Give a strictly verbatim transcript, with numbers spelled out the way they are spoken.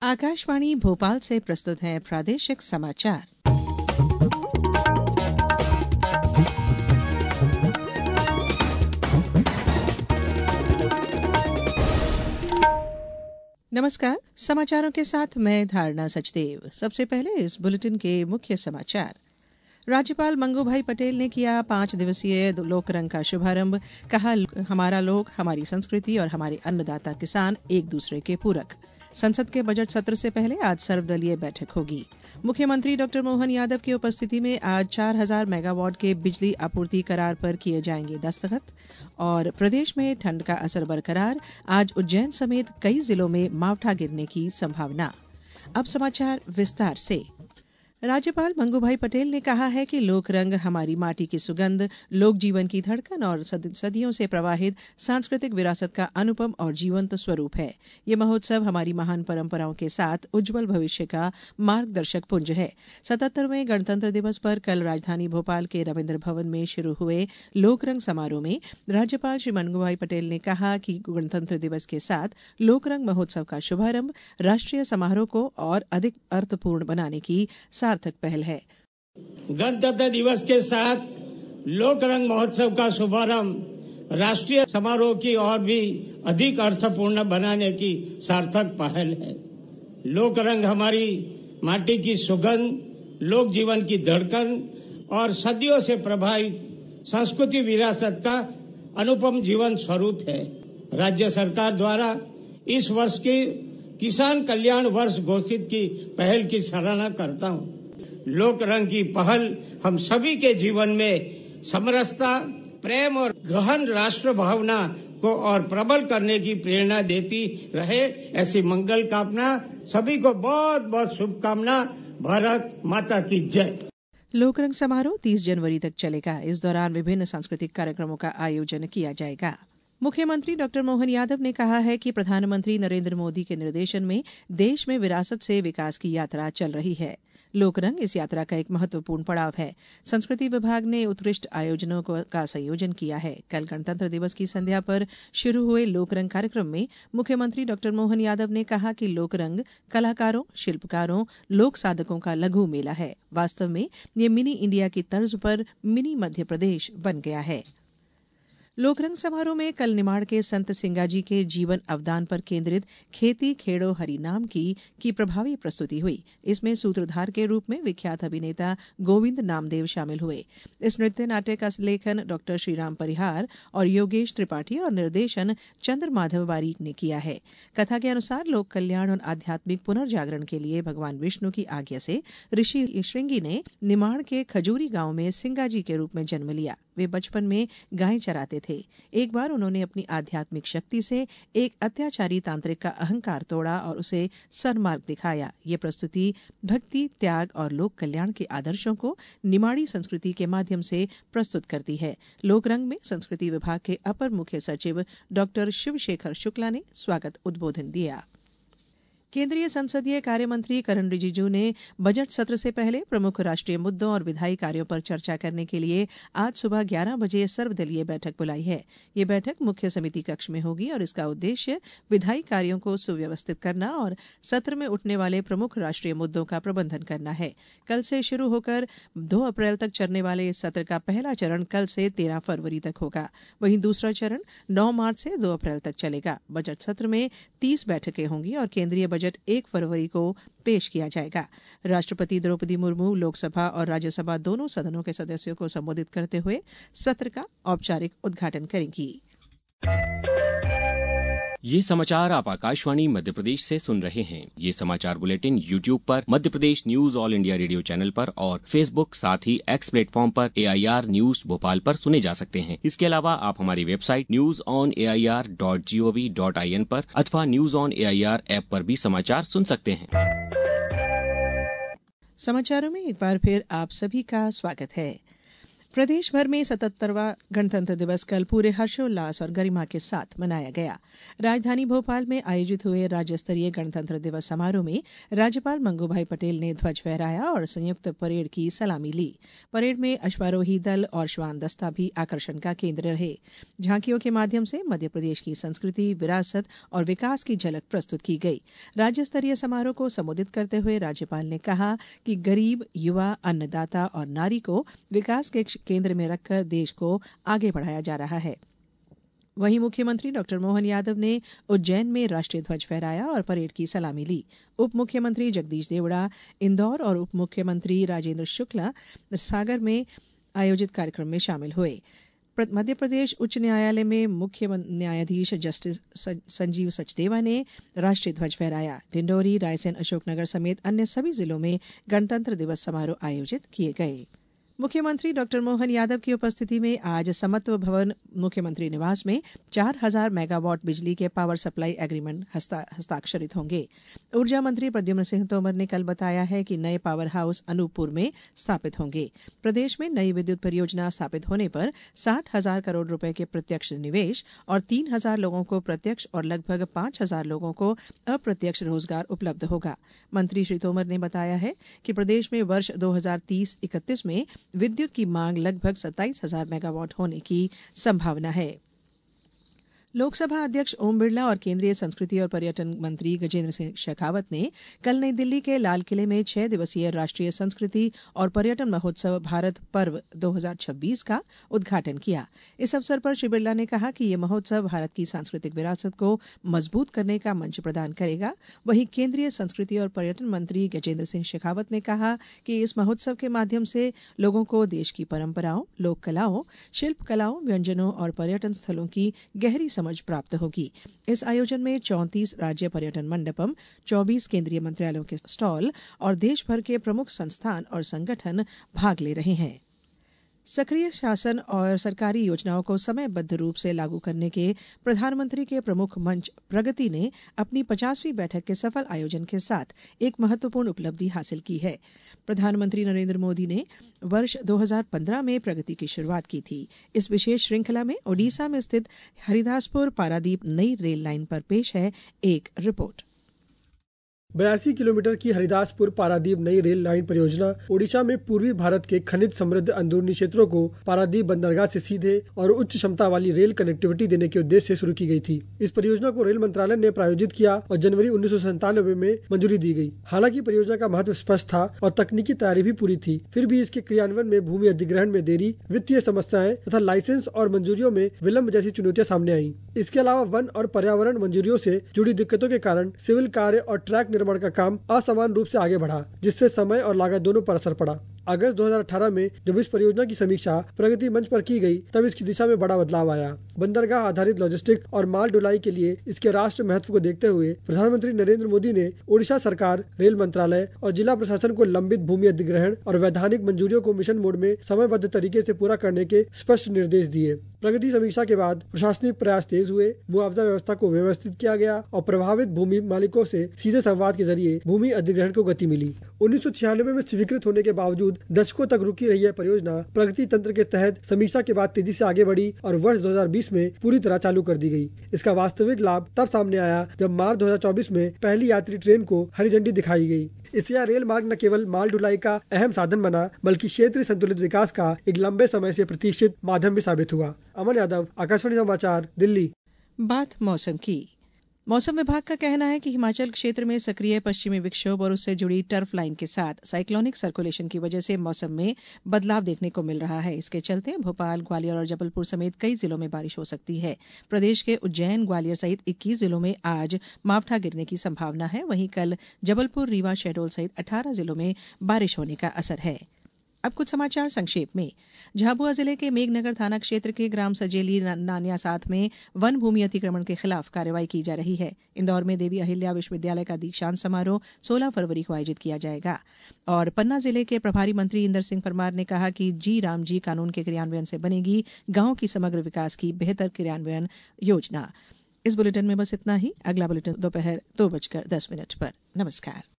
आकाशवाणी भोपाल से प्रस्तुत है प्रादेशिक समाचार। नमस्कार, समाचारों के साथ मैं धारणा सचदेव। सबसे पहले इस बुलेटिन के मुख्य समाचार। राज्यपाल मंगूभाई पटेल ने किया पांच दिवसीय लोकरंग का शुभारंभ। कहा, हमारा लोक, हमारी संस्कृति और हमारे अन्नदाता किसान एक दूसरे के पूरक। संसद के बजट सत्र से पहले आज सर्वदलीय बैठक होगी। मुख्यमंत्री डॉक्टर मोहन यादव की उपस्थिति में आज चार हजार मेगावाट के बिजली आपूर्ति करार पर किए जाएंगे दस्तखत। और प्रदेश में ठंड का असर बरकरार, आज उज्जैन समेत कई जिलों में मावठा गिरने की संभावना। अब समाचार विस्तार से। राज्यपाल मंगूभाई पटेल ने कहा है कि लोकरंग हमारी माटी की सुगंध, लोक जीवन की धड़कन और सदियों से प्रवाहित सांस्कृतिक विरासत का अनुपम और जीवंत स्वरूप है। ये महोत्सव हमारी महान परंपराओं के साथ उज्जवल भविष्य का मार्गदर्शक पुंज है। सतहत्तरवें गणतंत्र दिवस पर कल राजधानी भोपाल के रविन्द्र भवन में शुरू हुए लोकरंग समारोह में राज्यपाल श्री मंगूभाई पटेल ने कहा कि गणतंत्र दिवस के साथ लोकरंग महोत्सव का शुभारंभ राष्ट्रीय समारोह को और अधिक अर्थपूर्ण बनाने की सार्थक पहल है। गणतंत्र दिवस के साथ लोकरंग महोत्सव का शुभारंभ राष्ट्रीय समारोह की और भी अधिक अर्थपूर्ण बनाने की सार्थक पहल है। लोकरंग हमारी माटी की सुगंध, लोक जीवन की धड़कन और सदियों से प्रभावित संस्कृति विरासत का अनुपम जीवन स्वरूप है। राज्य सरकार द्वारा इस वर्ष के किसान कल्याण वर्ष घोषित की पहल की सराहना करता हूँ। लोकरंग की पहल हम सभी के जीवन में समरसता, प्रेम और गहन राष्ट्र भावना को और प्रबल करने की प्रेरणा देती रहे, ऐसी मंगल कामना। सभी को बहुत बहुत शुभकामना। भारत माता की जय। लोकरंग समारोह तीस जनवरी तक चलेगा। इस दौरान विभिन्न सांस्कृतिक कार्यक्रमों का आयोजन किया जाएगा। मुख्यमंत्री डॉक्टर मोहन यादव ने कहा है कि प्रधानमंत्री नरेंद्र मोदी के निर्देशन में देश में विरासत से विकास की यात्रा चल रही है। लोकरंग इस यात्रा का एक महत्वपूर्ण पड़ाव है। संस्कृति विभाग ने उत्कृष्ट आयोजनों का संयोजन किया है। कल गणतंत्र दिवस की संध्या पर शुरू हुए लोकरंग कार्यक्रम में मुख्यमंत्री डॉक्टर मोहन यादव ने कहा कि लोकरंग कलाकारों, शिल्पकारों, लोक साधकों का लघु मेला है। वास्तव में ये मिनी इंडिया की तर्ज पर मिनी मध्य प्रदेश बन गया है। लोकरंग समारोह में कल निमाड़ के संत सिंगाजी के जीवन अवदान पर केंद्रित खेती खेड़ो हरिनाम की की प्रभावी प्रस्तुति हुई। इसमें सूत्रधार के रूप में विख्यात अभिनेता गोविंद नामदेव शामिल हुए। इस नृत्य नाट्य का लेखन डॉक्टर श्रीराम परिहार और योगेश त्रिपाठी और निर्देशन चंद्र माधव बारीक ने किया है। कथा के अनुसार लोक कल्याण और आध्यात्मिक पुनर्जागरण के लिए भगवान विष्णु की आज्ञा से ऋषि श्रृंगी ने निमाड़ के खजूरी गांव में सिंगाजी के रूप में जन्म लिया। वे बचपन में गायें चराते थे। एक बार उन्होंने अपनी आध्यात्मिक शक्ति से एक अत्याचारी तांत्रिक का अहंकार तोड़ा और उसे सन्मार्ग दिखाया। ये प्रस्तुति भक्ति, त्याग और लोक कल्याण के आदर्शों को निमाड़ी संस्कृति के माध्यम से प्रस्तुत करती है। लोकरंग में संस्कृति विभाग के अपर मुख्य सचिव डॉक्टर शिवशेखर शुक्ला ने स्वागत उद्बोधन दिया। केंद्रीय संसदीय कार्य मंत्री किरेन रिजिजू ने बजट सत्र से पहले प्रमुख राष्ट्रीय मुद्दों और विधायी कार्यों पर चर्चा करने के लिए आज सुबह ग्यारह बजे सर्वदलीय बैठक बुलाई है। ये बैठक मुख्य समिति कक्ष में होगी और इसका उद्देश्य विधायी कार्यों को सुव्यवस्थित करना और सत्र में उठने वाले प्रमुख राष्ट्रीय मुद्दों का प्रबंधन करना है। कल से शुरू होकर दो अप्रैल तक चलने वाले इस सत्र का पहला चरण कल से तेरह फरवरी तक होगा। वहीं दूसरा चरण नौ मार्च से दो अप्रैल तक चलेगा। बजट सत्र में तीस बैठकें होंगी और केंद्रीय बजट एक फरवरी को पेश किया जाएगा। राष्ट्रपति द्रौपदी मुर्मू लोकसभा और राज्यसभा दोनों सदनों के सदस्यों को संबोधित करते हुए सत्र का औपचारिक उद्घाटन करेंगी। ये समाचार आप आकाशवाणी मध्य प्रदेश से सुन रहे हैं। ये समाचार बुलेटिन यूट्यूब पर Madhya Pradesh news All India Radio channel पर और फेसबुक साथ ही एक्स प्लेटफॉर्म पर A I R news Bhopal पर सुने जा सकते हैं। इसके अलावा आप हमारी website news on A I R dot G O V dot I N पर अथवा news on A I R app पर भी समाचार सुन सकते हैं। समाचारों में एक बार फिर आप सभी का स्वागत है। प्रदेश भर में सतहत्तरवां गणतंत्र दिवस कल पूरे हर्षोल्लास और गरिमा के साथ मनाया गया। राजधानी भोपाल में आयोजित हुए राज्य स्तरीय गणतंत्र दिवस समारोह में राज्यपाल मंगूभाई पटेल ने ध्वज फहराया और संयुक्त परेड की सलामी ली। परेड में अश्वारोही दल और श्वान दस्ता भी आकर्षण का केंद्र रहे। झांकियों के माध्यम से मध्य प्रदेश की संस्कृति, विरासत और विकास की झलक प्रस्तुत की गई। राज्य स्तरीय समारोह को संबोधित करते हुए राज्यपाल ने कहा कि गरीब, युवा, अन्नदाता और नारी को विकास के केंद्र में रखकर देश को आगे बढ़ाया जा रहा है। वहीं मुख्यमंत्री डॉक्टर मोहन यादव ने उज्जैन में राष्ट्रीय ध्वज फहराया और परेड की सलामी ली। उप मुख्यमंत्री जगदीश देवड़ा इंदौर और उप मुख्यमंत्री राजेंद्र शुक्ला सागर में आयोजित कार्यक्रम में शामिल हुए। मध्य प्रदेश उच्च न्यायालय में मुख्य न्यायाधीश जस्टिस संजीव सचदेवा ने राष्ट्रीय ध्वज फहराया। डिंडोरी, रायसेन, अशोकनगर समेत अन्य सभी जिलों में गणतंत्र दिवस समारोह आयोजित किए गए। मुख्यमंत्री डॉक्टर मोहन यादव की उपस्थिति में आज समत्व भवन मुख्यमंत्री निवास में चार हजार मेगावाट बिजली के पावर सप्लाई एग्रीमेंट हस्ता, हस्ताक्षरित होंगे। ऊर्जा मंत्री प्रद्युम्न सिंह तोमर ने कल बताया है कि नए पावर हाउस अनूपपुर में स्थापित होंगे। प्रदेश में नई विद्युत परियोजना स्थापित होने पर साठ हजार करोड़ रुपए के प्रत्यक्ष निवेश और तीन हजार लोगों को प्रत्यक्ष और लगभग पांच हजार लोगों को अप्रत्यक्ष रोजगार उपलब्ध होगा। मंत्री श्री तोमर ने बताया है कि प्रदेश में वर्ष दो हजार तीस इकतीस में विद्युत की मांग लगभग सत्ताईस हजार मेगावाट होने की संभावना है। लोकसभा अध्यक्ष ओम बिरला और केंद्रीय संस्कृति और पर्यटन मंत्री गजेंद्र सिंह शेखावत ने कल नई दिल्ली के लाल किले में छह दिवसीय राष्ट्रीय संस्कृति और पर्यटन महोत्सव भारत पर्व दो हजार छब्बीस का उद्घाटन किया। इस अवसर पर श्री बिरला ने कहा कि ये महोत्सव भारत की सांस्कृतिक विरासत को मजबूत करने का मंच प्रदान करेगा। वहीं केंद्रीय संस्कृति और पर्यटन मंत्री गजेंद्र सिंह शेखावत ने कहा कि इस महोत्सव के माध्यम से लोगों को देश की परंपराओं, लोक कलाओं, शिल्प कलाओं, व्यंजनों और पर्यटन स्थलों की गहरी समझ प्राप्त होगी। इस आयोजन में चौंतीस राज्य पर्यटन मंडपम, चौबीस केंद्रीय मंत्रालयों के स्टॉल और देश भर के प्रमुख संस्थान और संगठन भाग ले रहे हैं। सक्रिय शासन और सरकारी योजनाओं को समयबद्ध रूप से लागू करने के प्रधानमंत्री के प्रमुख मंच प्रगति ने अपनी पचासवीं बैठक के सफल आयोजन के साथ एक महत्वपूर्ण उपलब्धि हासिल की है। प्रधानमंत्री नरेंद्र मोदी ने वर्ष दो हजार पंद्रह में प्रगति की शुरुआत की थी। इस विशेष श्रृंखला में ओडिशा में स्थित हरिदासपुर पारादीप नई रेल लाइन पर पेश है एक रिपोर्ट। बयासी किलोमीटर की हरिदासपुर पारादीप नई रेल लाइन परियोजना ओडिशा में पूर्वी भारत के खनिज समृद्ध अंदरूनी क्षेत्रों को पारादीप बंदरगाह से सीधे और उच्च क्षमता वाली रेल कनेक्टिविटी देने के उद्देश्य से शुरू की गई थी। इस परियोजना को रेल मंत्रालय ने प्रायोजित किया और जनवरी उन्नीस सौ सत्तानवे में मंजूरी दी गई। हालांकि परियोजना का महत्व स्पष्ट था और तकनीकी तैयारी भी पूरी थी, फिर भी इसके क्रियान्वयन में भूमि अधिग्रहण में देरी, वित्तीय समस्याएं तथा लाइसेंस और मंजूरियों में विलम्ब जैसी चुनौतियां सामने आई। इसके अलावा वन और पर्यावरण मंजूरियों से जुड़ी दिक्कतों के कारण सिविल कार्य और ट्रैक निर्माण का काम असमान रूप से आगे बढ़ा, जिससे समय और लागत दोनों पर असर पड़ा। अगस्त दो हजार अठारह में जब इस परियोजना की समीक्षा प्रगति मंच पर की गई, तब इसकी दिशा में बड़ा बदलाव आया। बंदरगाह आधारित लॉजिस्टिक और माल ढुलाई के लिए इसके राष्ट्र महत्व को देखते हुए प्रधानमंत्री नरेंद्र मोदी ने ओडिशा सरकार, रेल मंत्रालय और जिला प्रशासन को लंबित भूमि अधिग्रहण और वैधानिक मंजूरियों को मिशन मोड में समयबद्ध तरीके से पूरा करने के स्पष्ट निर्देश दिए। प्रगति समीक्षा के बाद प्रशासनिक प्रयास तेज हुए, मुआवजा व्यवस्था को व्यवस्थित किया गया और प्रभावित भूमि मालिकों से सीधे संवाद के जरिए भूमि अधिग्रहण को गति मिली। उन्नीस सौ छियानवे में स्वीकृत होने के बावजूद दशकों तक रुकी रही यह परियोजना प्रगति तंत्र के तहत समीक्षा के बाद तेजी से आगे बढ़ी और वर्ष दो हजार बीस में पूरी तरह चालू कर दी गई। इसका वास्तविक लाभ तब सामने आया जब मार्च दो हजार चौबीस में पहली यात्री ट्रेन को हरी झंडी दिखाई गई। इससे यह रेल मार्ग न केवल माल ढुलाई का अहम साधन बना, बल्कि क्षेत्रीय संतुलित विकास का एक लंबे समय से प्रतीक्षित माध्यम भी साबित हुआ। अमन यादव, आकाशवाणी समाचार, दिल्ली। बात मौसम की। मौसम विभाग का कहना है कि हिमाचल क्षेत्र में सक्रिय पश्चिमी विक्षोभ और उससे जुड़ी टर्फ लाइन के साथ साइक्लोनिक सर्कुलेशन की वजह से मौसम में बदलाव देखने को मिल रहा है। इसके चलते भोपाल, ग्वालियर और जबलपुर समेत कई जिलों में बारिश हो सकती है। प्रदेश के उज्जैन, ग्वालियर सहित इक्कीस जिलों में आज मावठा गिरने की संभावना है। वहीं कल जबलपुर, रीवा, शहडोल सहित अठारह जिलों में बारिश होने का असर है। अब कुछ समाचार संक्षेप में। झाबुआ जिले के मेघनगर थाना क्षेत्र के ग्राम सजेली नानिया साथ में वन भूमि अतिक्रमण के खिलाफ कार्रवाई की जा रही है। इंदौर में देवी अहिल्या विश्वविद्यालय का दीक्षांत समारोह सोलह फरवरी को आयोजित किया जाएगा। और पन्ना जिले के प्रभारी मंत्री इंदर सिंह परमार ने कहा कि जी राम जी कानून के क्रियान्वयन से बनेगी गांव की समग्र विकास की बेहतर क्रियान्वयन योजना। इस बुलेटिन में बस इतना ही। अगला बुलेटिन दोपहर दो बजकर दस मिनट पर। नमस्कार।